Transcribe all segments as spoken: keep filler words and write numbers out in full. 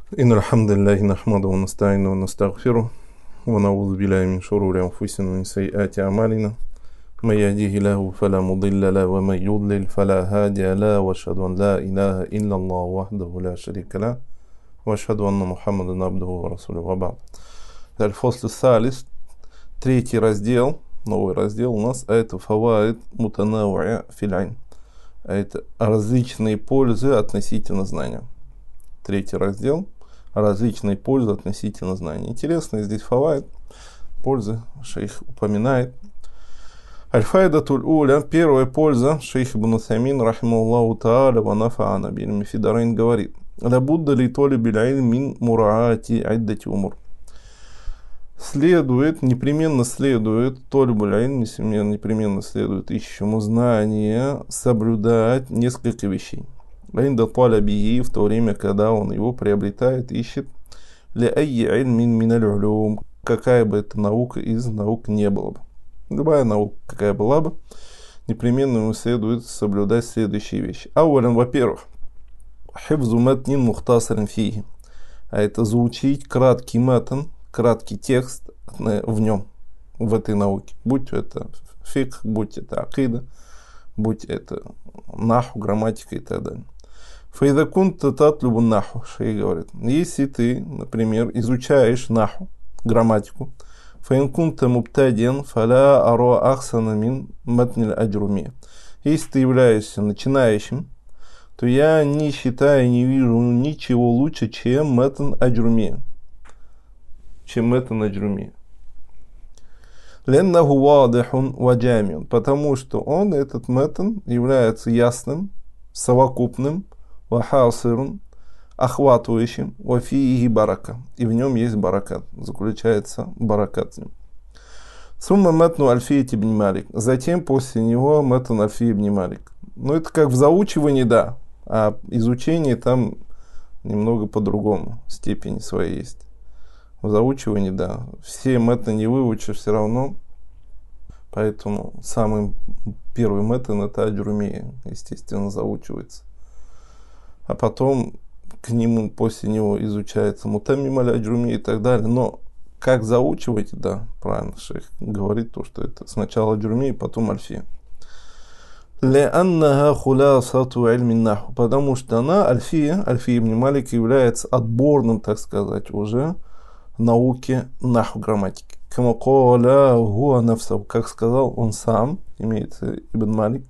إن الحمد لله نحمده ونستعينه ونستغفره ونعوذ بالله من شرور أنفسنا ومن سيئات أعمالنا من يهديه الله فلا مضل له ومن يضلل فلا هادي له وأشهد أن لا إله إلا الله وحده لا شريك له وأشهد أن محمدا عبده ورسوله وبعد. الفصل الثالث, третий раздел, новый раздел у нас, а это фаваид мутанау'я фил илм, а это различные пользы относительно знания. Третий раздел, различные пользы относительно знаний. Интересно, здесь фаваид, пользы, шейх упоминает. Аль-файдатуль уля, первая польза, шейх ибн Усаймин, рахимахуллаху тааля, ва нафа'ана биль фидарайн, говорит: лабудда ли толи биль илм мин мураати айддати умур. Следует, непременно следует, толибуль илм, непременно следует ищущему знания соблюдать несколько вещей. Инда талабихи, в то время, когда он его приобретает, ищет, ля айи илмин миналь улюм, какая бы это наука из наук не была бы. Любая наука, какая была бы, непременно ему следует соблюдать следующие вещи. Ауален, во-первых, хифзу матнин мухтасарин фихи, а это заучить краткий матн, краткий текст в нем, в этой науке. Будь это фикх, будь это акида, будь это наху, грамматика и так далее. Файдакунта татлюбу наху, шейх говорит, если ты, например, изучаешь наху, грамматику, файнкунта мубтадин фаля аро ахсана мин матниль аджруми. Если ты являешься начинающим, то я не считаю, не вижу ничего лучше, чем матн аджруми. Чем матн аджруми. Леннаху вадихун ваджамиун, потому что он, этот матн, является ясным, совокупным, вахасирун, охватывающим, вафиихи барака, и в нем есть баракат, заключается баракат в нем. Сумма матну альфия ибн Малик, затем после него матн альфия ибн Малик. Ну, это как в заучивании, да, а изучение там немного по-другому, степени своей есть. В заучивании, да, все матны не выучишь все равно, поэтому самый первый матн это аджрумия, естественно, заучивается. А потом к нему, после него изучается мутаммим аль-аджруми и так далее. Но как заучивать, да, правильно шейх говорит, то, что это сначала аджруми, потом альфия. Леаннага хулясату ильмин наху, потому что она, альфия, альфия ибн Малик, является отборным, так сказать, уже науки наху, грамматики. Камаколя гуа нафсав, как сказал он сам, имеется ибн Малик,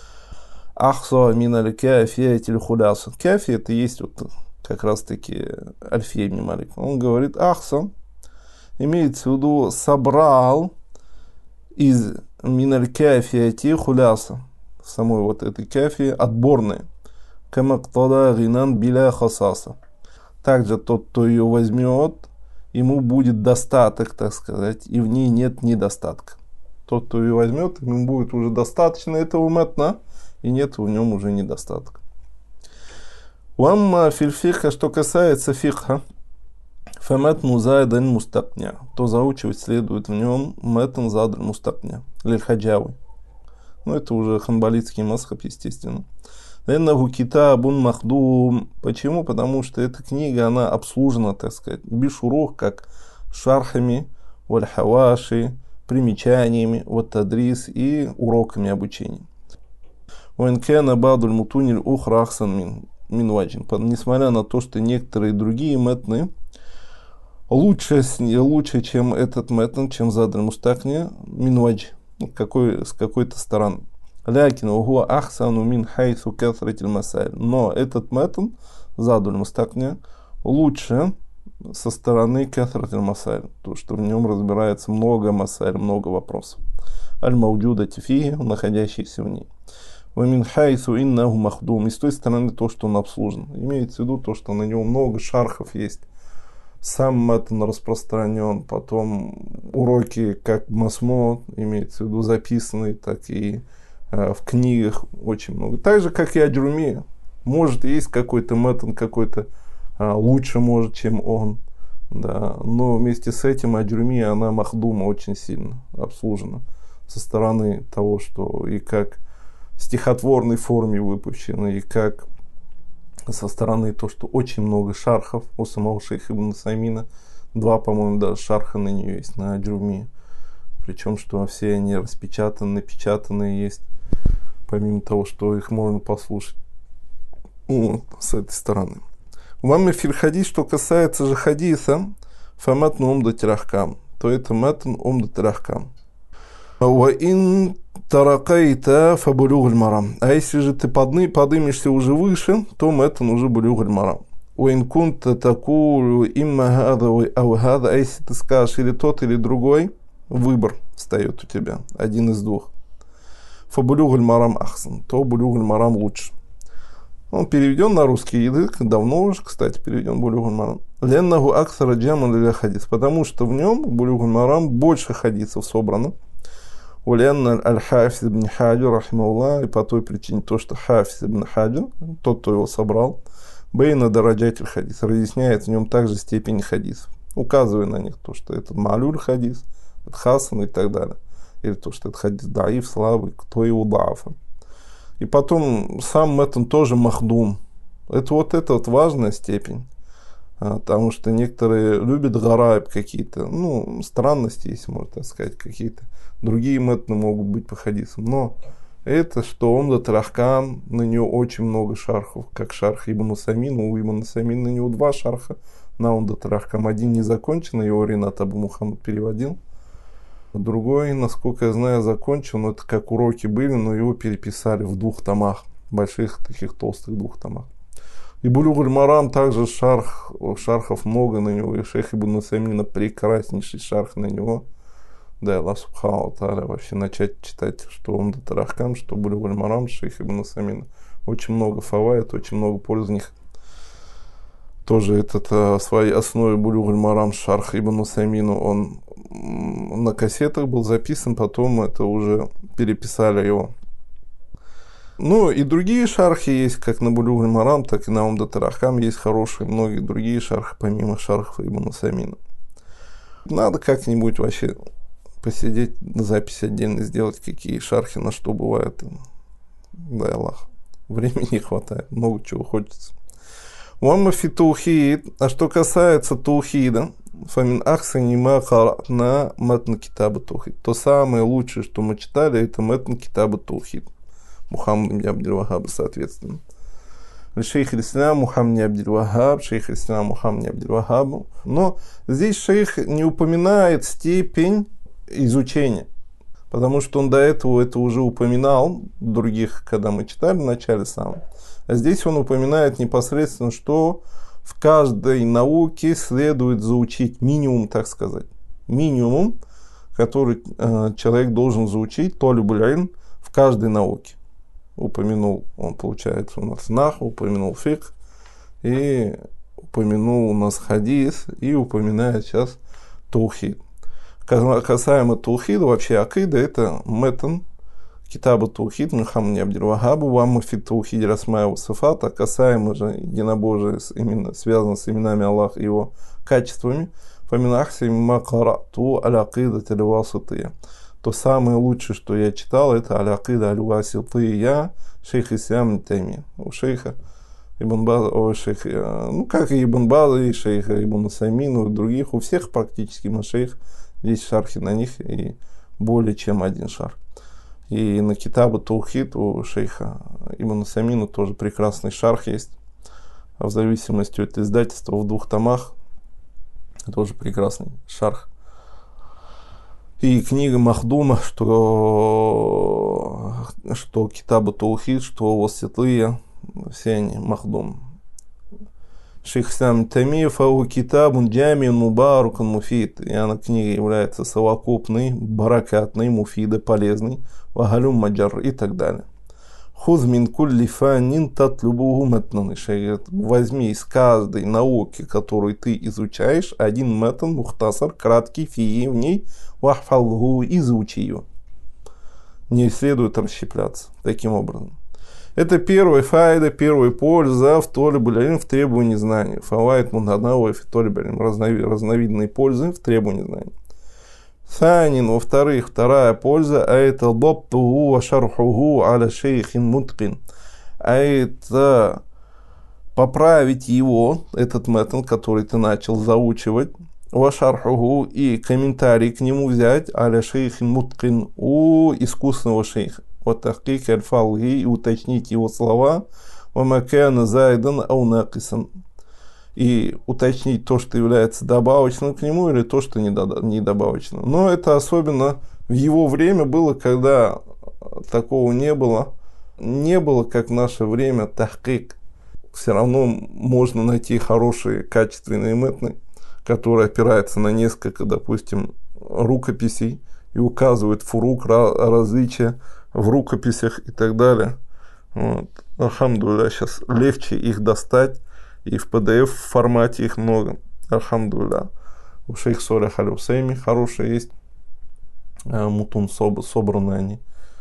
ахса мин аль-кафия тиль хуляса. Кафия это есть вот как раз таки альфия ибн Малик. Он говорит, ахса имеется в виду собрал из мин аль-кафия тиль хуляса, самой вот этой кафии отборной. Камактада гинан биля хасаса. Также тот, кто ее возьмет, ему будет достаток, так сказать, и в ней нет недостатка. Тот, кто ее возьмет, ему будет уже достаточно этого матна, и нет в нем уже недостатка. Уамма фильфиха, что касается фикха, фаматну задан мустакня, то заучивать следует в нем матн задан мустакня, лиль-хаджави. Ну, это уже ханбалитский масхаб, естественно. Леннаху китабун махдум. Почему? Потому что эта книга, она обслужена, так сказать, бишурух, как шархами, валь-хаваши, примечаниями, вот тадрис и уроками обучения. Уэнкена бадуль мутуниль ухра ахсан мин минваджин. Несмотря на то, что некоторые другие матны лучше, лучше чем этот матн, чем задан мустакня, минвадж, какой, с какой-то стороны. Лякин угуа ахсану мин хайсу кафратиль масайль. Но этот матн, задуль мустакня, лучше со стороны кафратиль масайль, то, что в нем разбирается много масайль, много вопросов. Аль-мауджуда тифиги, находящиеся в ней. Вамин хайсу иннаху махдум. И с той стороны то, что он обслужен. Имеется в виду то, что на него много шархов есть. Сам матн распространен, потом уроки как масмо, имеется в виду записанные, так и э, в книгах очень много. Так же, как и аджруми. Может, есть какой-то матн, какой-то э, лучше может, чем он. Да. Но вместе с этим аджруми, она махдума очень сильно обслужена. Со стороны того, что и как в стихотворной форме выпущено, и как со стороны то, что очень много шархов у самого шейха Ибн Усаймина. Два, по-моему, даже шарха на нее есть, на Аджруми. Причем, что все они распечатаны, напечатанные есть. Помимо того, что их можно послушать. Вот, с этой стороны. Вам и хадис, что касается же хадиса, фаматну умдат рахкам, то это матн умдат рахкам. Ва ин таракайта фабулюгль марам. А если же ты подны, подымешься уже выше, то матн уже булюгль марам. Ва ин кунта такулю имма хада ау хада. А если ты скажешь или тот, или другой, выбор встает у тебя, один из двух. Фабулюгль марам ахсан, то булюгль марам лучше. Он переведен на русский язык, давно уже, кстати, переведен Булюгуль Марам. Леннаху аксара джаман ля хадис, потому что в нем Булюгуль Марам больше хадисов собрано. Уленна аль-Хафиз ибн Хаджир, рахималлах, и по той причине то, что Хафиз ибн Хаджир, тот, кто его собрал, бейна дараджатель хадис, разъясняет в нем также степень хадисов, указывая на них то, что это малюль хадис, это хасан и так далее, или то, что это хадис даиф, слабый, кто его дафа. И потом сам Матн тоже махдум. Это вот эта вот важная степень. Потому что некоторые любят гараиб какие-то, ну, странности, если можно так сказать, какие-то. Другие Матны могут быть по хадисам. Но это, что Умдат Рахкам, на нее очень много шархов, как шарх Ибн Усаймина. У Ибн Усаймина на него два шарха на Умдат Рахкам. Один не законченный, его Ринат Абу Мухаммад переводил. Другой, насколько я знаю, закончен, но это как уроки были, но его переписали в двух томах, больших таких толстых двух томах. И Булюгуль Марам также шарх, шархов много на него, и шейх Ибн Усаймина прекраснейший шарх на него. Да, Аллах Субхану ва Тааля вообще начать читать, что Умдат Рахкам, что Булюгуль Марам, шейх Ибн Усаймина. Очень много фаваид, очень много пользы в них. Тоже этот в своей основе Булюгуль Марам шарх Ибн Усаймину, он на кассетах был записан, потом это уже переписали его. Ну и другие шархи есть, как на Булюгуль Марам, так и на Умдат Рахкам есть хорошие, многие другие шархи, помимо шархов Ибн Усаймина. Надо как-нибудь вообще посидеть, запись отдельно сделать, какие шархи на что бывают. Дай Аллах. Времени не хватает, много чего хочется. Уамма фи таухид, а что касается таухида, фамин ахсани ма каратна матн китаба таухид. То самое лучшее, что мы читали, это матн китаба таухид. Мухаммад ибн Абдул-Ваххаб, соответственно. Шейх ислам Мухаммад ибн Абдул-Ваххаб, шейх ислам Мухаммад ибн Абдул-Ваххаб. Но здесь шейх не упоминает степень изучения, потому что он до этого это уже упоминал в других, когда мы читали в начале самого. А здесь он упоминает непосредственно, что в каждой науке следует заучить минимум, так сказать, минимум, который э, человек должен заучить, толибуль илм, в каждой науке. Упомянул, он получается у нас наху, упомянул фикх, и упомянул у нас хадис, и упоминает сейчас таухид. Касаемо таухида, вообще акида, это метн Китаба Таухид, Мухаммад ибн Абдул-Ваххаб, Вамма фи таухиди расмая ва сифат, а касаемо же единобожия, именно связано с именами Аллаха и его качествами, фамин ахси мимма карату аль-акида аль-васития. То самое лучшее, что я читал, это аль-акида аль-васития шейха Ислам ибн Таймия. У шейха Ибн База, о, шейха, ну как и Ибн База, и шейха Ибн Усаймина, у других, у всех практически машейх, есть шархи на них, и более чем один шарх. И на Китабу Таухид у шейха Ибн Усаймина тоже прекрасный шарх есть. В зависимости от издательства в двух томах тоже прекрасный шарх. И книга Махдума, что, что Китабу Таухид, что Васития, все они Махдум. Шейх Ислам Таймия фау китабун джамиун мубаракун муфид. И она книга является совокупной, баракатной, муфида, полезной, вагалюм маджар и так далее. Хуз мин кулли фанин татлюбуху матнан. Возьми из каждой науки, которую ты изучаешь, один матн, мухтасар, краткий, фии в ней, вахфалгу, и заучи ее. Не следует расщепляться таким образом. Это первая файда, первая польза в толибуль илм, в требовании знаний. Фавайд мунаднава в толибуль илм, разновидные пользы в требовании знаний. Санин, во-вторых, вторая польза, а это лбабтугу ва шархугу аля шейхин муткин. А это поправить его, этот метн, который ты начал заучивать, вашархуху, и комментарий к нему взять, аля шейхин муткин, у искусного шейха, вот тахкик аль-фалги, и уточнить его слова, вамакана зайдан аунакисан, и уточнить то, что является добавочным к нему, или то, что не добавочным. Но это особенно в его время было, когда такого не было. Не было, как в наше время, тахкик. Все равно можно найти хорошие, качественные метны, которые опираются на несколько, допустим, рукописей и указывают фурук, различия в рукописях и так далее. Вот. Альхамдулилля, сейчас легче их достать, и в пи ди эф формате их много. Альхамдулилля. У шейх Солих аль-Усейми хорошие есть, мутун собраны они.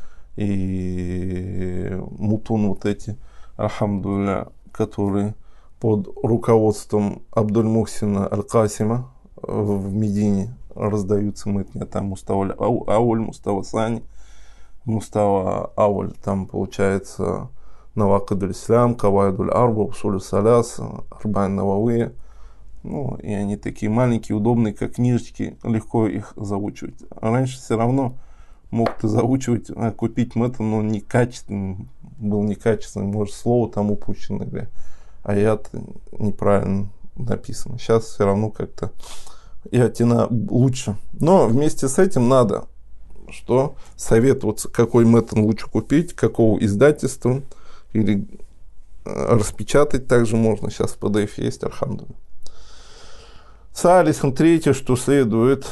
И мутун вот эти, альхамдулилля, которые под руководством Абдуль-Мухсина Аль-Касима в Медине раздаются мытни. Там Мустава Ауль, Мустава Сани, Мустава Ауль, там получается Навакадуль Ислам, Кавайдуль Арба, Усулю Саляс, Арбайн Нававия. Ну, и они такие маленькие, удобные, как книжечки, легко их заучивать. А раньше все равно мог ты заучивать, а купить метн, но некачественный, был некачественный, может, слово там упущено, или аят неправильно написано. Сейчас все равно как-то и атина лучше. Но вместе с этим надо, что советоваться, какой метн лучше купить, какого издательства, или распечатать также можно. Сейчас в пи ди эф есть, альхамдулилля. Салисом третье, что следует,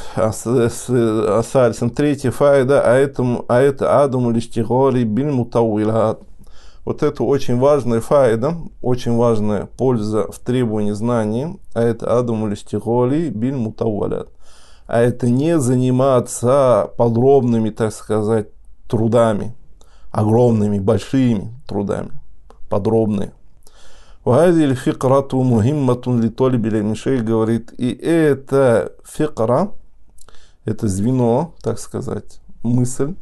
Салисом третья файда, а, этому, а это Адаму лиштигори биль мутауилат. Вот это очень важная файда, очень важная польза в требовании знаний, а это Адаму лиштигори биль мутауилат. А это не заниматься подробными, так сказать, трудами, огромными, большими трудами, подробные. Ваадиль фикрату мухимматун литолиби лилм. Шейх говорит, и это фикра, это звено, так сказать, мысль,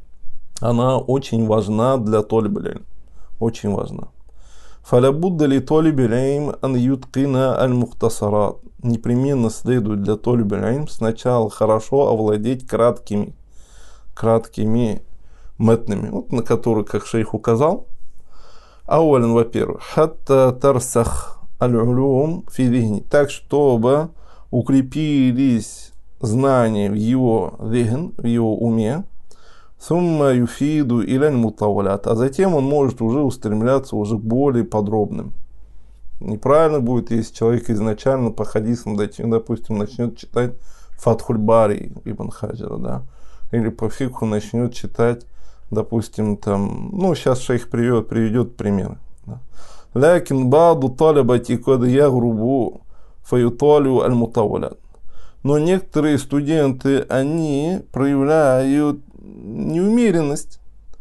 она очень важна для толиби лилм, очень важна. Фалябудда ли толиби лилм ан юткина аль мухтасарат. Непременно следует для толиби лилм сначала хорошо овладеть краткими, краткими метнами, вот на которые, как шейх указал. Ауален, во-первых, хатта тарсах аль-улум фи дихни, так, чтобы укрепились знания в его дихн, в его уме, сумма юфиду иляль мутавалят, а затем он может уже устремляться уже к более подробным. Неправильно будет, если человек изначально по хадисам, допустим, начнет читать Фатхуль Бари Ибн Хаджара, да, или по фикху начнет читать, допустим, там, ну, сейчас шейх приведет, приведет примеры. Лякин баду талибати кад ягрубу фаюталю аль-мутавалят. Но некоторые студенты, они проявляют неумеренность,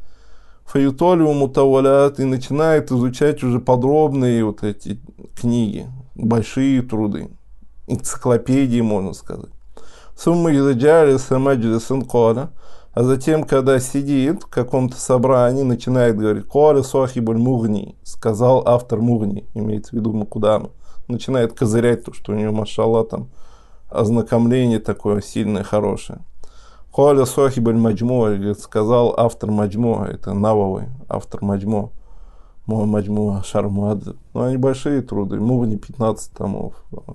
фаюталю мутавалят, и начинают изучать уже подробные вот эти книги, большие труды, энциклопедии, можно сказать. Сумма изаджали самаджисан кала. А затем, когда сидит в каком-то собрании, начинает говорить «Коля сахибуль мугни», сказал автор Мугни, имеется в виду Макудама. Начинает козырять то, что у него, машалла, там ознакомление такое сильное, хорошее. «Коля сахибуль маджмо», сказал автор Маджмо, это Нававой, автор Маджмо, Маджмо Шармуадзе. Ну, они большие труды, Мугни пятнадцать томов.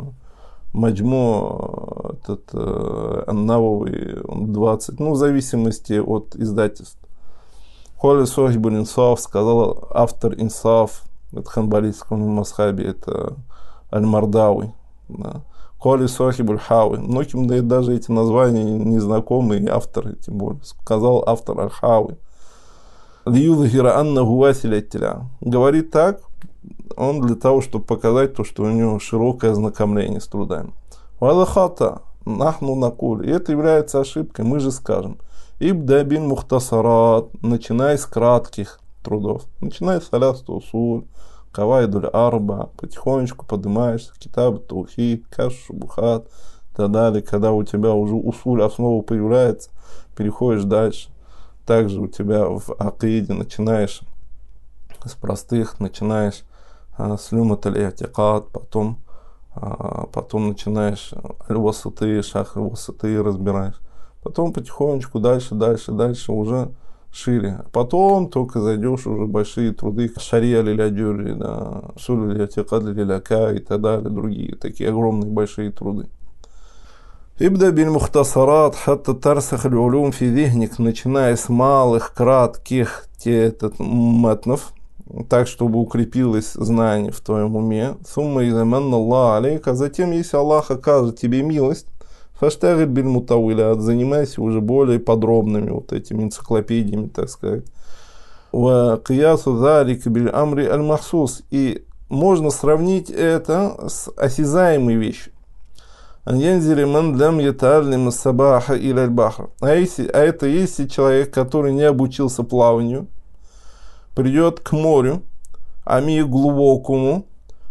Маджмо, этот Нававый, двадцать, ну, в зависимости от издательств. Холи Сохибуль Инсаф, сказал автор Инсаф, это ханбалитском масхабе, это Аль-Мардауи. Да. Холи Сохибуль Хауи, многим да, даже эти названия незнакомые, авторы, тем более, сказал автор Аль-Хауи. Льюдхира Анна Гуасилятиля. Говорит так, он для того, чтобы показать то, что у него широкое ознакомление с трудами. Валахата, нахну накуль. И это является ошибкой, мы же скажем. Ибда бин мухтасарат, начиная с кратких трудов. Начиная с халясту усуль, кавайдуль арба, потихонечку поднимаешься, китаб таухид, каш шубухат, и так далее. Когда у тебя уже усуль, основа появляется, переходишь дальше. Также у тебя в акиде начинаешь с простых, начинаешь слюмат аль-и'тикад, потом, потом начинаешь аль-васаты, шах аль-васаты разбираешь. Потом потихонечку дальше, дальше, дальше уже шире. Потом только зайдешь уже большие труды, шария лиля-дюри, да, суль лиля-тикад лиля-ка и так далее, другие такие огромные большие труды. Ибда биль мухтасарат, хатта тарсах аль-улум фи зихник, начиная с малых, кратких этот, матнов, так, чтобы укрепилось знание в твоем уме. Сумма изаманна Аллах алейка, а затем, если Аллах окажет тебе милость, фаштагиль биль мутауилят, занимайся уже более подробными вот этими энциклопедиями, так сказать. Ва киясу залик биль амри аль-махсус, и можно сравнить это с осязаемой вещью. А если, а это если человек, который не обучился плаванию, придет к морю, ами глубокому,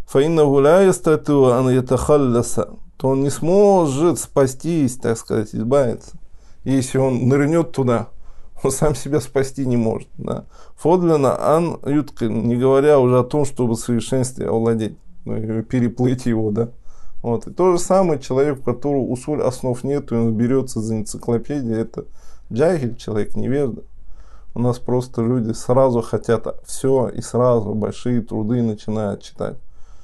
то он не сможет спастись, так сказать, избавиться. Если он нырнет туда, он сам себя спасти не может. Да. Фодлина ан юткин, не говоря уже о том, чтобы в совершенстве овладеть, переплыть его, да. Вот. И то же самое человек, у которого усуль основ нет, и он берется за энциклопедию, это джахиль, человек невежда. У нас просто люди сразу хотят все и сразу большие труды начинают читать.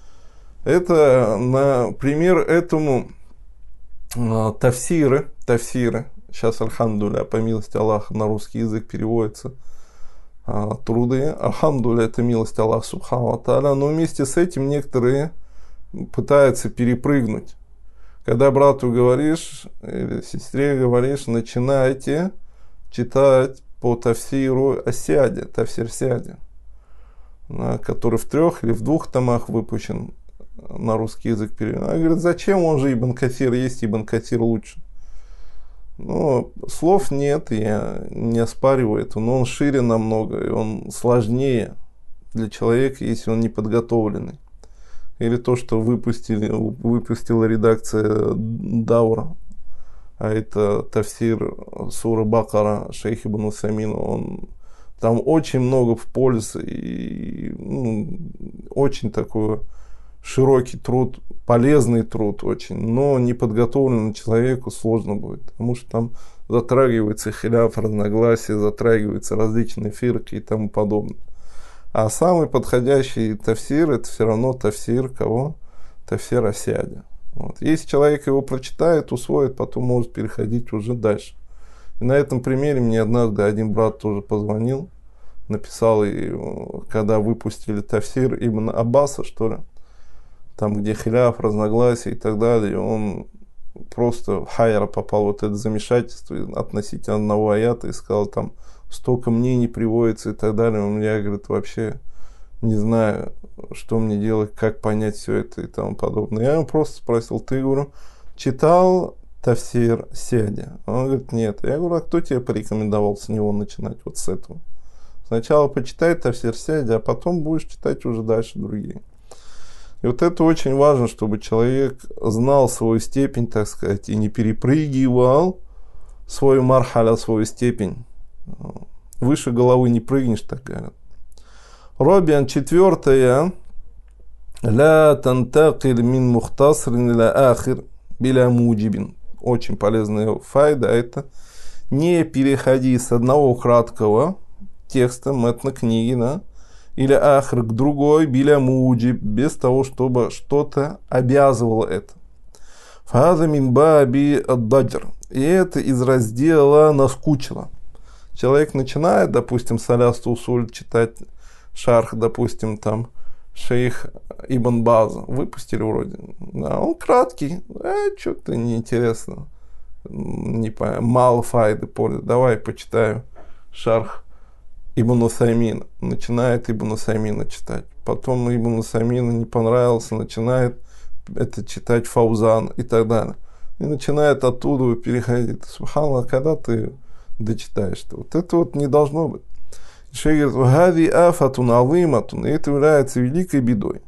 Это, например, этому э, тафсиры, тафсиры, сейчас, альхамдуля, по милости Аллаха, на русский язык переводятся э, труды. Альхамдуля, это милость Аллаха, субхану ва тааля, но вместе с этим некоторые пытаются перепрыгнуть. Когда брату говоришь, или сестре говоришь, начинайте читать по тафсиру Асяде, тафсир Сяде, который в трех или в двух томах выпущен, на русский язык переведен. Она говорит, зачем, он же Ибн Касир, есть Ибн Касир лучше. Ну, слов нет, я не оспариваю это, но он шире намного, и он сложнее для человека, если он не подготовленный. Или то, что выпустили, выпустила редакция Даура, а это тафсир сура Бакара шейх Ибн Усаймин, он там очень много в пользы и ну, очень такой широкий труд, полезный труд очень, но неподготовленному человеку сложно будет, потому что там затрагивается хиляф, разногласия, затрагиваются различные фирки и тому подобное. А самый подходящий тафсир, это все равно тафсир кого? Тафсир Асяди. Вот. Если человек его прочитает, усвоит, потом может переходить уже дальше. И на этом примере мне однажды один брат тоже позвонил, написал, и, когда выпустили тафсир Ибн Аббаса, что ли, там, где хиляф, разногласия и так далее, он просто в хайра попал вот это замешательство относительно одного аята и сказал, там столько мнений приводится и так далее. Он мне говорит, вообще не знаю, что мне делать, как понять все это и тому подобное. Я ему просто спросил, ты, говорю, читал тафсир Сяди? Он говорит, нет. Я говорю, а кто тебе порекомендовал с него начинать, вот с этого? Сначала почитай тафсир Сяди, а потом будешь читать уже дальше другие. И вот это очень важно, чтобы человек знал свою степень, так сказать, и не перепрыгивал свою мархаля, свою степень. Выше головы не прыгнешь, так говорят. Робиан, четвертое. Ля тантакиль мин мухтасрин ля ахир биля муджибин. Очень полезная файда. Это не переходи с одного краткого текста, мэтна книги, да, или ахр к другой, биля муджиб, без того, чтобы что-то обязывало это. Фаза мин баби аддаджр. И это из раздела наскучило. Человек начинает, допустим, Салясту Усуль читать шарх, допустим, там, шейх Ибн Баз, выпустили вроде. Да, он краткий, э, что-то неинтересно, не по... мало файды пользы. Давай почитаю шарх Ибн Усаймина. Начинает Ибн Усаймина читать. Потом Ибн Усаймина не понравился, начинает это читать Фаузан и так далее. И начинает оттуда переходить. Субханаллах, когда ты дочитаешь-то? Вот это вот не должно быть. Шейх говорит, «Хади афатун алиматун», и это является великой бедой.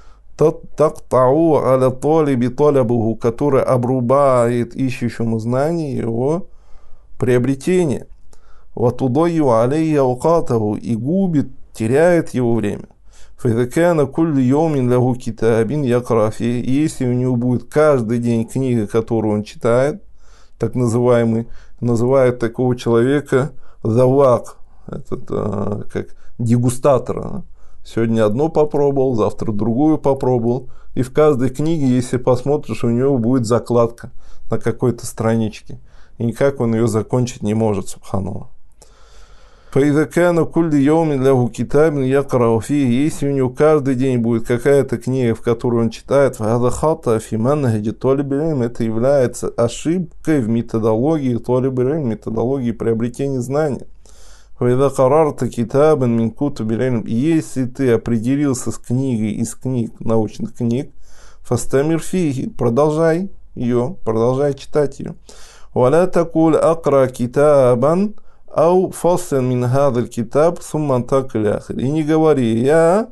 «Тактау аля талиби талабуху», который обрубает ищущему знание его приобретение. «Ватудою алейя укатаху», и губит, теряет его время. Файдакана кулли йомин лягу китабин якрафи. Если у него будет каждый день книга, которую он читает, так называемый, называют такого человека завак, этот, а, как дегустатор. Сегодня одно попробовал, завтра другую попробовал. И в каждой книге, если посмотришь, у него будет закладка на какой-то страничке. И никак он ее закончить не может, субханаллах. Фаидакана кульди йомин лягу китабин якрау фи. Если у него каждый день будет какая-то книга, в которую он читает, фахада хата фи манхаджи толиб иль-илм, это является ошибкой в методологии толиб иль-илм, методологии приобретения знания. Фаида карарта китабин мин кутуб иль-илм. Если ты определился с книгой из книг, научных книг, фастамир фиги, продолжай ее, продолжай читать ее. Валя такуль акра китабан ау фасл мин хадаль китаб сумман так или ахир. И не говори, я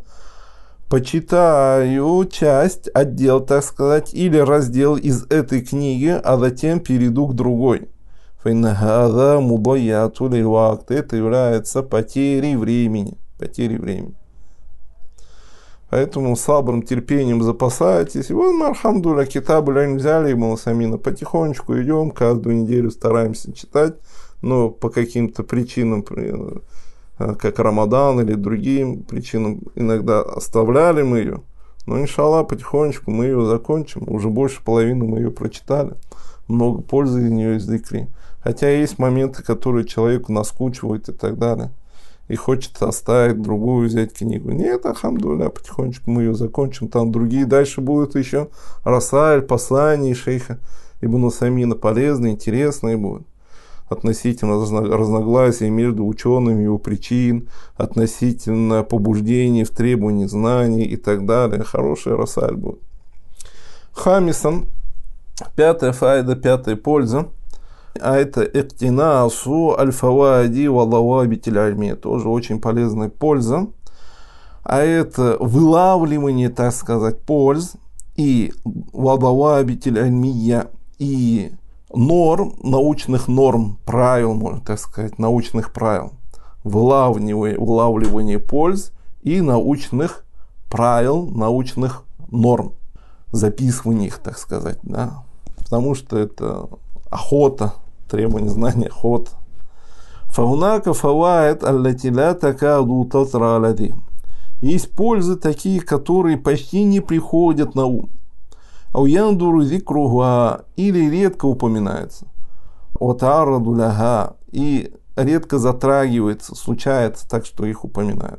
почитаю часть, отдел, так сказать, или раздел из этой книги, а затем перейду к другой. Файнахада мудайяту лиль вакт. Это является потерей времени. Потерей времени. Поэтому сабром, терпением запасайтесь. И вот мы, алхамдулилля, китаб иль-илм взяли Ибн Усаймина. Потихонечку идем, каждую неделю стараемся читать. Но по каким-то причинам, как Рамадан или другим причинам, иногда оставляли мы ее. Но, иншаллах, потихонечку мы ее закончим. Уже больше половины мы ее прочитали. Много пользы из нее из зикри. Хотя есть моменты, которые человеку наскучивают и так далее. И хочется оставить другую, взять книгу. Нет, алхамдулилля, потихонечку мы ее закончим. Там другие. Дальше будут еще расаиль, послания шейха Ибн Усаймина. Полезные, интересные будут. Относительно разногласий между учеными, его причин, относительно побуждений в требовании знаний и так далее. Хорошая расаиль будет. Хамисан. Пятая файда, пятая польза. А это иктинасу аль-фаваиди ва лавабит аль-ильми. Тоже очень полезная польза. А это вылавливание, так сказать, польз и ва лавабит аль-ильмия, и норм, научных норм, правил, можно так сказать, научных правил. Вылавливание, вылавливание польз и научных правил, научных норм. Записывание их, так сказать, да. Потому что это охота, требование знания, охота. Фаунака фаваид аллати ля такаду татра алади. Есть пользы такие, которые почти не приходят на ум. Ауяндуру зикруга, или редко упоминается. Отараду ляга, и редко затрагивается, случается так, что их упоминают.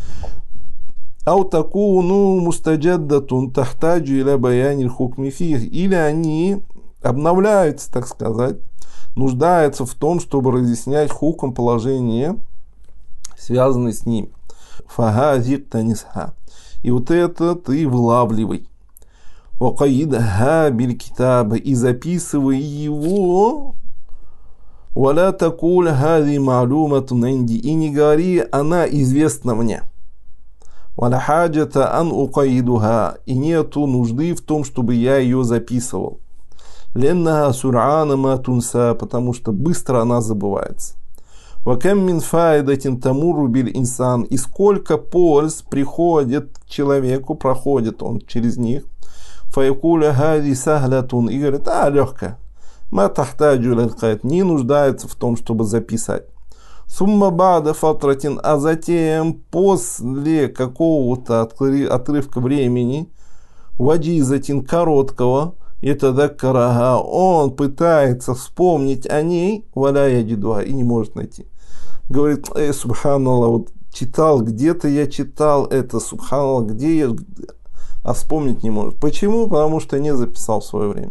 Аутакуну мустаджаддатун тахтаджу иля баяниль хукми фих. Или они обновляются, так сказать, нуждаются в том, чтобы разъяснять хукм, положение, связанное с ним. Фага зиктанисха. И вот это ты вылавливай. Вакаидха биль китаба, и записывай его. Валя такуль хади ма'луматун инди, и не говори, она известна мне. Валя хаджата ан укаидуха, и нету нужды в том, чтобы я ее записывал. Ленна сур'ана ма тунса, потому что быстро она забывается. Вакам мин фаидатин тамуру биль инсан, и сколько польз приходит к человеку, проходит он через них. Фаякуля хади сахлятун, и говорит, а, легко. Ма тахтаджу лалькайт, не нуждается в том, чтобы записать. Сумма бада фатратин, а затем после какого-то отрывка времени, ваджизатин короткого, это даккарага, он пытается вспомнить о ней, валя ядидуа, и не может найти. Говорит, эй, субханаллах, вот читал, где-то я читал это, субханаллах, где я, а вспомнить не может. Почему? Потому что не записал в свое время.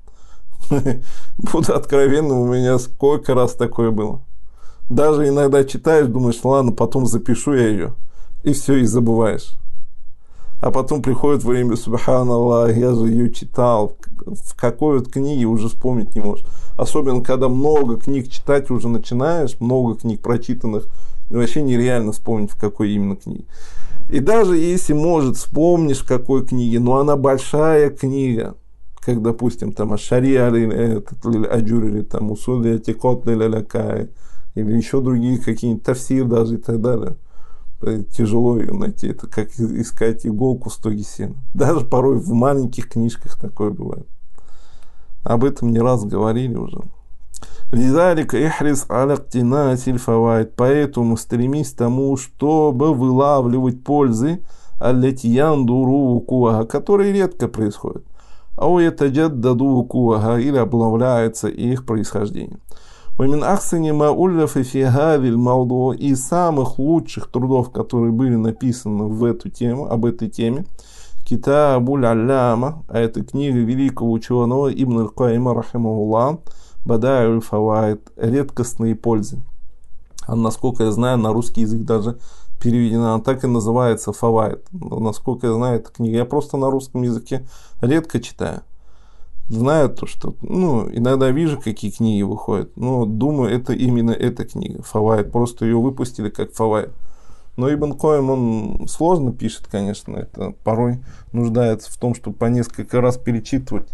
Буду откровенным, у меня сколько раз такое было. Даже иногда читаешь, думаешь, ладно, потом запишу я ее, и все, и забываешь. А потом приходит время, субханаллах, я же ее читал, в какой вот книге уже вспомнить не можешь. Особенно, когда много книг читать уже начинаешь, много книг прочитанных, вообще нереально вспомнить, в какой именно книге. И даже если, может, вспомнишь, в какой книге, но она большая книга, как, допустим, там Аш-Шария или Аджур, или там Усуль или Атикот или Лякай, или еще другие какие-нибудь, Тафсир даже и так далее. Тяжело ее найти. Это как искать иголку в стоге сена. Даже порой в маленьких книжках такое бывает. Об этом не раз говорили уже. Лизалика ихрис аляктина сильфавайт. Поэтому стремись к тому, чтобы вылавливать пользы, аллятияндуру куага, которые редко происходят. А у ятаджаддаду куага, или облавляется их происхождение. Вамин ахсани маулляф и фигавиль малдо, из самых лучших трудов, которые были написаны в эту тему, об этой теме, Китабуль Алляма, а это книга великого ученого Ибн аль-Каима рахимахуллах, Бадаюль Фаваид, редкостные пользы. А насколько я знаю, на русский язык даже переведена, она так и называется Фаваид. Насколько я знаю, эта книга я просто на русском языке редко читаю. Знаю то, что, ну, иногда вижу, какие книги выходят, но думаю, это именно эта книга, Фаваид, просто ее выпустили как Фаваид. Но Ибн Каим, он сложно пишет, конечно, это порой нуждается в том, чтобы по несколько раз перечитывать.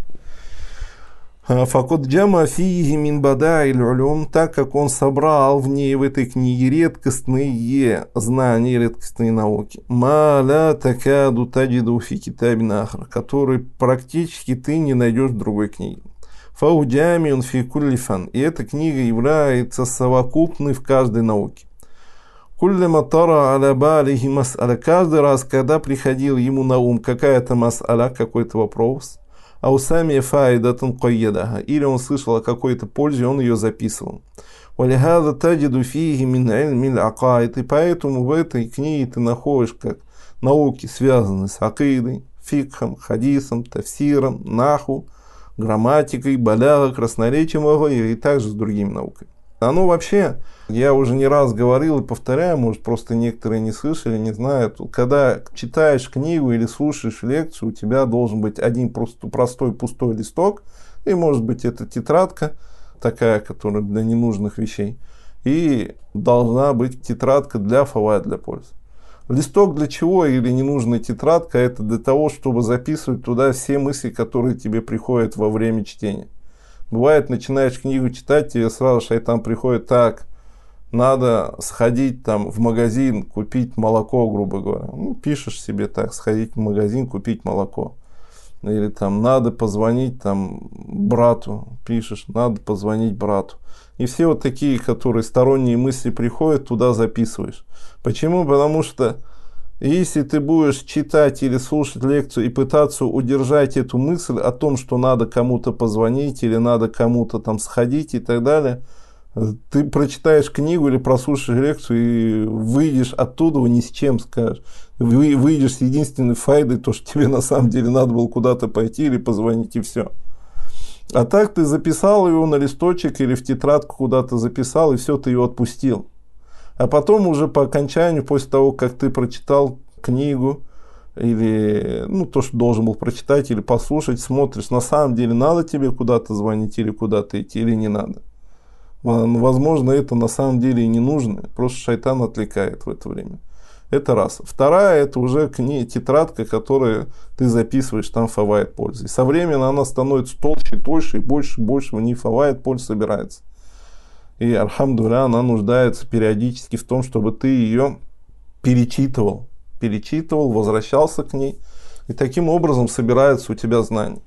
Факот джама фиги мин бадаиль улюм, так как он собрал в ней, в этой книге, редкостные знания, редкостные науки. Ма ла такаду таджиду фи китабин ахр, которые практически ты не найдешь в другой книге. Фауджами он фи кулли фан, и эта книга является совокупной в каждой науке. Кулли матара аля балихи мас'аля, каждый раз, когда приходил ему на ум какая-то мас'аля, какой-то вопрос, а у сами фаидатан кайядаха, или он слышал о какой-то пользе, он ее записывал. Валихаза таджиду фиги мин ильмил акаид, и поэтому в этой книге ты находишь как науки, связанные с акидой, фикхом, хадисом, тафсиром, наху, грамматикой, баляга, красноречием и также с другими науками. Оно вообще, я уже не раз говорил и повторяю, может, просто некоторые не слышали, не знают. Когда читаешь книгу или слушаешь лекцию, у тебя должен быть один просто простой пустой листок, и, может быть, это тетрадка такая, которая для ненужных вещей, и должна быть тетрадка для фаваид, для пользы. Листок для чего или ненужная тетрадка? Это для того, чтобы записывать туда все мысли, которые тебе приходят во время чтения. Бывает, начинаешь книгу читать, тебе сразу шайтан приходит: так, надо сходить там в магазин, купить молоко, грубо говоря. Ну, пишешь себе так: сходить в магазин, купить молоко. Или там надо позвонить там брату, пишешь, надо позвонить брату. И все вот такие, которые сторонние мысли приходят, туда записываешь. Почему? Потому что если ты будешь читать или слушать лекцию и пытаться удержать эту мысль о том, что надо кому-то позвонить или надо кому-то там сходить и так далее, ты прочитаешь книгу или прослушаешь лекцию и выйдешь оттуда ни с чем, скажешь. Вы, выйдешь с единственной файдой, то, что тебе на самом деле надо было куда-то пойти или позвонить, и все. А так ты записал его на листочек или в тетрадку куда-то записал, и все, ты ее отпустил. А потом уже по окончанию, после того, как ты прочитал книгу, или ну, то, что должен был прочитать или послушать, смотришь, на самом деле надо тебе куда-то звонить или куда-то идти, или не надо. Возможно, это на самом деле и не нужно, просто шайтан отвлекает в это время. Это раз. Вторая, это уже книга, тетрадка, которую ты записываешь там фаваид пользы. И со временем она становится толще, тольше, и больше, больше в ней фаваид пользы собирается. И, альхамдулилля, она нуждается периодически в том, чтобы ты ее перечитывал, перечитывал, возвращался к ней. И таким образом собирается у тебя знание.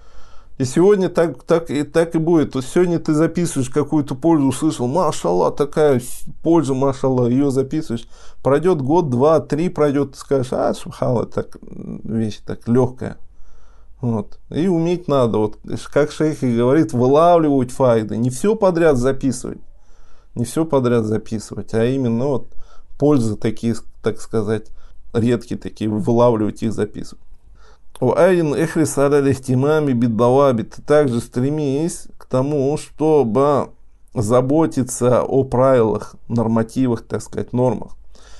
И сегодня так, так, и, так и будет. То есть сегодня ты записываешь какую-то пользу, услышал, машаллах, такая польза, машаллах, ее записываешь. Пройдет год, два, три пройдет, ты скажешь: а, субханаллах, так, вещь так легкая. Вот. И уметь надо, вот, как шейх и говорит, вылавливать файды. Не все подряд записывать. Не все подряд записывать, а именно вот пользы такие, так сказать, редкие такие, вылавливать их, записывать. Уайин эхрис аля лихтимами биддавабит. Также стремись к тому, чтобы заботиться о правилах, нормативах, так сказать, нормах.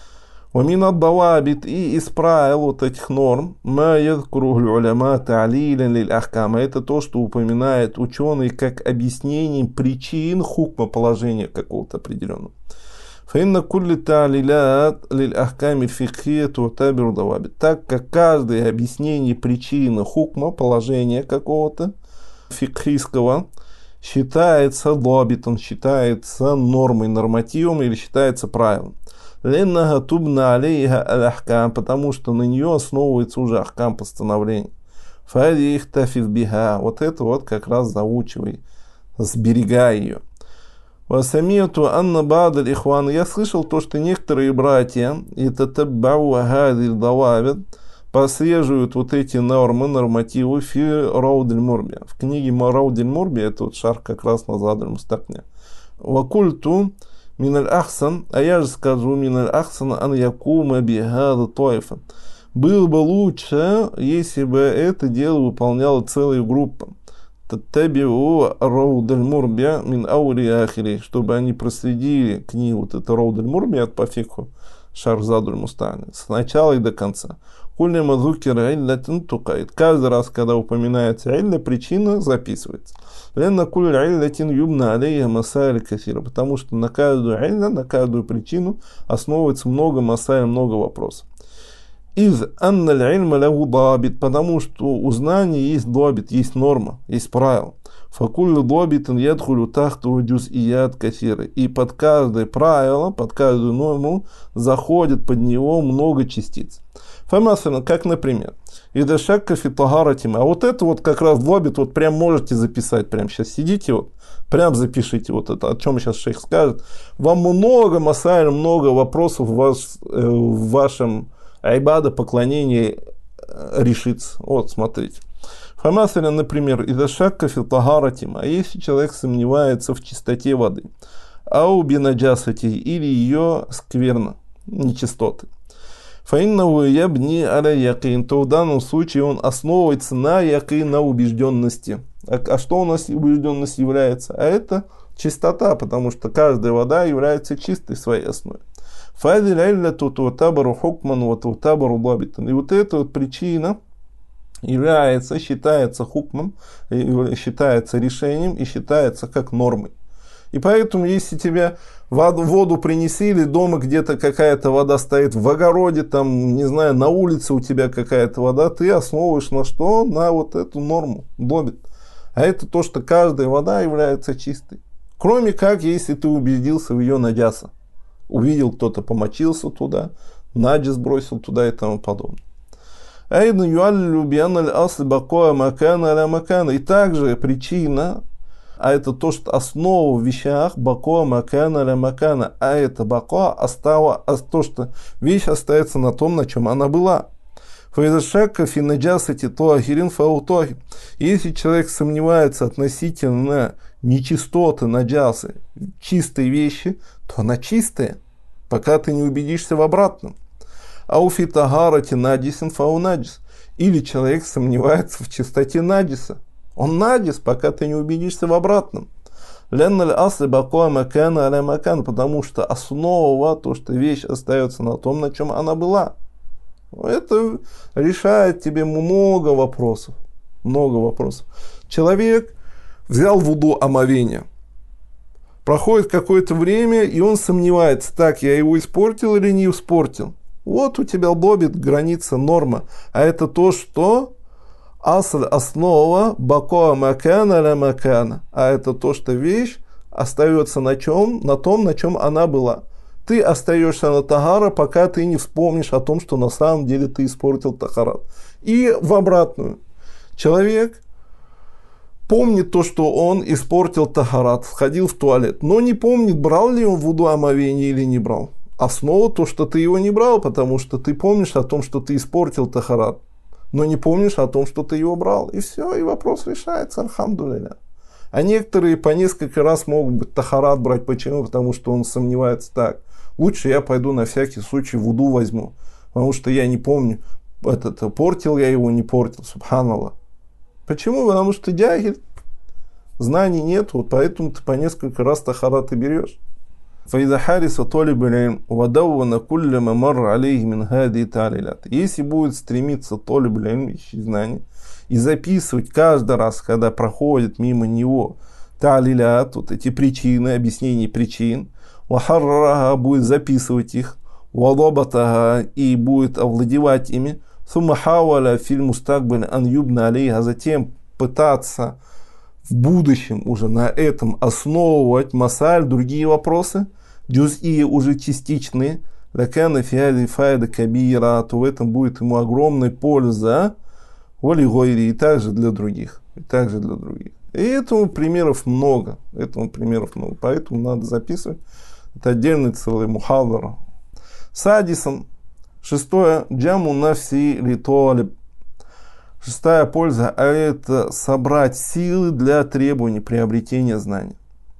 ومن الضوابط и из правил вот этих норм ما يذكره العلماء تعليلا للأحكام. Это то, что упоминает ученый как объяснение причин хукма, положения какого-то определенного. فإن كل التعليلات للأحكام الفقهية تعتبر ضوابط. Так как каждое объяснение причины хукма, положения какого-то фикхийского, считается ضابطом, считается нормой, нормативом или считается правилом. Леннага тубна алейха аль-ахкам, потому что на нее основывается уже ахкам постановление. Фади их тафиз биха, вот это вот как раз заучивай, сберегай ее. Васамияту анна ба'д аль-ихван, я слышал то, что некоторые братья, это таббау хади давабит, послеживают вот эти нормы, нормативы фи Рауд аль-Мурби. В книге Рауд аль-Мурби, это вот шарх как раз на Зад аль-Мустакня. Вакульту мин аль-ахсан, а я же скажу мин аль-ахсан ан якума бихада тойфа. Было бы лучше, если бы это дело выполняла целая группа. Таттабиу Рауд аль-Мурби мин аули ахири, чтобы они проследили книгу вот это Рауд аль-Мурби от по фикху шарх Зад аль-Мустакня с начала и до конца. Каждый раз, когда упоминается илля, причина записывается. Потому что на каждую илля, на каждую причину основывается много масаиль, много вопросов. Из анналь ильма лаху дабит, потому что у знаний есть дабит, есть норма, есть правило. Факуллю дабитан ядхулю тахту джуз'ият кафиры. И под каждое правило, под каждую норму заходит под него много частиц. Фамасана, как, например, идашакка фи тагаратим. А вот это вот как раз дабит, вот прям можете записать, прям сейчас сидите, вот, прям запишите вот это, о чем сейчас шейх скажет. Вам много масаиль, много вопросов в, вас, э, в вашем айбада, поклонение решится. Вот, смотрите. Фамасаля, например, из-за шакка фи тагаратима, а если человек сомневается в чистоте воды, ау бинаджасати, или ее скверно, нечистоты, фаиннаху ябни аля якин, то в данном случае он основывается на якин, на убежденности. А, а что у нас убежденность является? А это чистота, потому что каждая вода является чистой в своей основе. И вот эта вот причина является, считается хукмом, считается решением и считается как нормой. И поэтому, если тебе воду, воду принесли, дома где-то какая-то вода стоит, в огороде, там, не знаю, на улице у тебя какая-то вода, ты основываешь на что? На вот эту норму, добит. А это то, что каждая вода является чистой. Кроме как, если ты убедился в ее наджаса. Увидел, кто-то помочился туда, наджис бросил туда и тому подобное. И также причина, а это то, что основа в вещах бако макана ля макана, а это бако остава, а то, что вещь остается на том, на чем она была. Если человек сомневается относительно нечистоты наджасы чистой вещи, то она чистая, пока ты не убедишься в обратном. А у фитагарати наджисин фау наджис. Или человек сомневается в чистоте наджиса. Он наджис, пока ты не убедишься в обратном. Ленналь асли бакоа макана аля макан, потому что основа, то, что вещь остается на том, на чем она была. Это решает тебе много вопросов. Много вопросов. Человек взял вуду омовения. Проходит какое-то время, и он сомневается, так, я его испортил или не испортил. Вот у тебя лобит граница, норма. А это то, что асль, основа, бакоа макана ля макана. А это то, что вещь остается на чем? На том, на чем она была. Ты остаешься на тагара, пока ты не вспомнишь о том, что на самом деле ты испортил тахарат. И в обратную. Человек помнит то, что он испортил тахарат, сходил в туалет, но не помнит, брал ли он вуду омовение или не брал. Основа то, что ты его не брал, потому что ты помнишь о том, что ты испортил тахарат, но не помнишь о том, что ты его брал. И все, и вопрос решается, альхамдулилля. А некоторые по несколько раз могут быть тахарат брать. Почему? Потому что он сомневается так. Лучше я пойду на всякий случай вуду возьму, потому что я не помню, этот, портил я его, не портил, субханаллах. Почему? Потому что джахиль, знаний нет, вот поэтому ты по несколько раз тахарат и берешь. Если будет стремиться толиб иль, ищи знания, и записывать каждый раз, когда проходит мимо него та'лилят, вот эти причины, объяснения причин, вахарраха, будет записывать их, вадабатаха, и будет овладевать ими, сумахаваля фильм мустакбаль ан юбна алейха, а затем пытаться в будущем уже на этом основывать масаль, другие вопросы, джуз'и уже частичные, лакана фиади файда кабира, то в этом будет ему огромная польза, воли гойри, и также для других, и также для других. И этому примеров много, этому примеров много, поэтому надо записывать. Это отдельный целый мухадара. Садисан. Шестое. Джаму нафси литолиб. Шестая польза, а это собрать силы для требований приобретения знаний.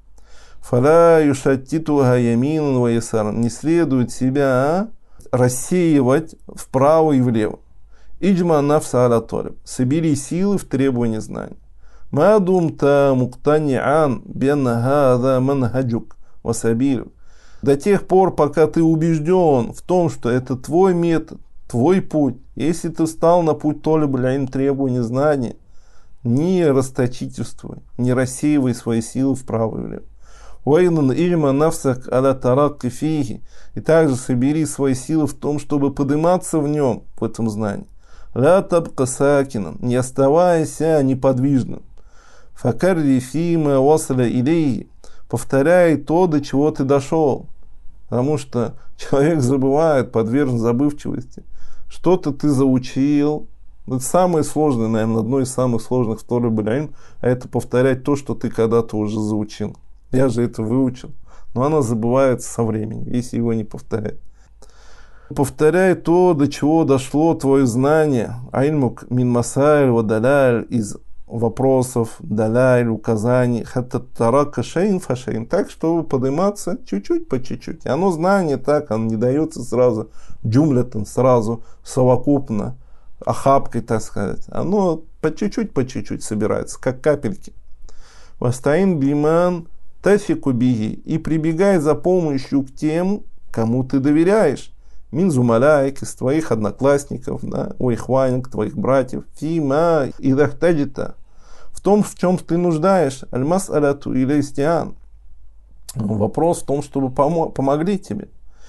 Фаля юшаттитуха яминун ва ясаран. Не следует себя рассеивать вправо и влево. Иджма нафса аля толиб. Собери силы в требовании знаний. Ма думта муктаниан бенна хада манхаджук ва сабилюк. До тех пор, пока ты убежден в том, что это твой метод, твой путь. Если ты встал на путь толиб аль-илм, требования знаний, не расточительствуй, не рассеивай свои силы вправо и влево. Уайнун ильма нафсак аля таракки фихи. И также собери свои силы в том, чтобы подниматься в нем, в этом знании. Ля табка сакинан. Не оставайся неподвижным. Факарри фима васаля илейхи. Повторяй то, до чего ты дошел. Потому что человек забывает, подвержен забывчивости. Что-то ты заучил. Это самое сложное, наверное, одно из самых сложных в Торе Баляим, а это повторять то, что ты когда-то уже заучил. Я же это выучил. Но оно забывается со временем, если его не повторять. Повторяй то, до чего дошло твое знание. Айльмук мин масайль ва даляль, из вопросов, даляль, указаний, хатта тарака шейн фашейн, так, чтобы подниматься чуть-чуть по чуть-чуть. И оно знание так, оно не дается сразу, джумлятан, сразу, совокупно, охапкой, так сказать. Оно по чуть-чуть, по чуть-чуть собирается, как капельки. Вастаин биман тафику биги, и прибегай за помощью к тем, кому ты доверяешь. Минзумаляйк, из твоих одноклассников, да, уихваник, твоих братьев, фима и дахтаджита, в том, в чем ты нуждаешь, альмас аляту или истиан. Вопрос в том, чтобы помо- помогли тебе.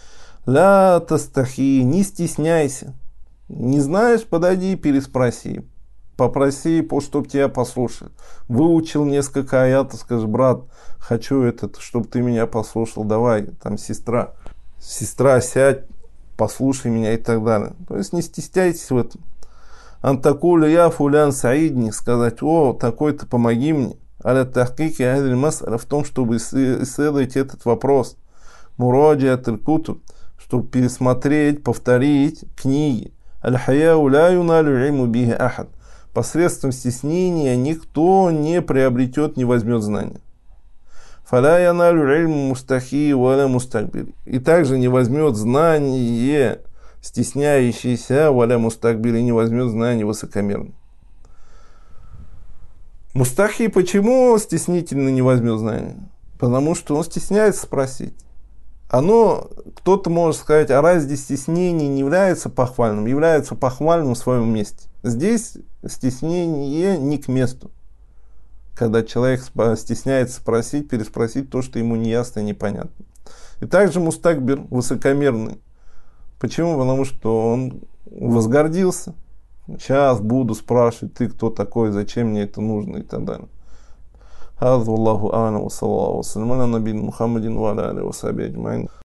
Ля тастахи, не стесняйся. Не знаешь, подойди, переспроси. Попроси, чтобы тебя послушали. Выучил несколько аятов, скажи, брат, хочу это, чтобы ты меня послушал, давай, там сестра, сестра, сядь, послушай меня и так далее. То есть не стесняйтесь в этом. Антакуля я фулян саидни, сказать, о, такой-то помоги мне. Аля тахкики адль мас'аля, в том, чтобы исследовать этот вопрос. Мураджа ат-аль-кутуб, чтобы пересмотреть, повторить книги. Аль-хаяу ля юналю илму биhi ахад. Посредством стеснения никто не приобретет, не возьмет знания. Фаля яналю илму мустахи валя мустакбир. И также не возьмет знание стесняющийся, валя мустакбир, и не возьмет знание высокомерно. Мустахи почему стеснительно не возьмет знания? Потому что он стесняется спросить. Оно, кто-то может сказать, а разве стеснение не является похвальным? Является похвальным в своем месте. Здесь стеснение не к месту. Когда человек стесняется спросить, переспросить то, что ему не ясно и непонятно. И также мустакбир, высокомерный. Почему? Потому что он возгордился. Сейчас буду спрашивать, ты кто такой, зачем мне это нужно и так далее. هذا والله أعلم وصلى الله وسلم على نبينا محمد وعلى آله وصحبه أجمعين.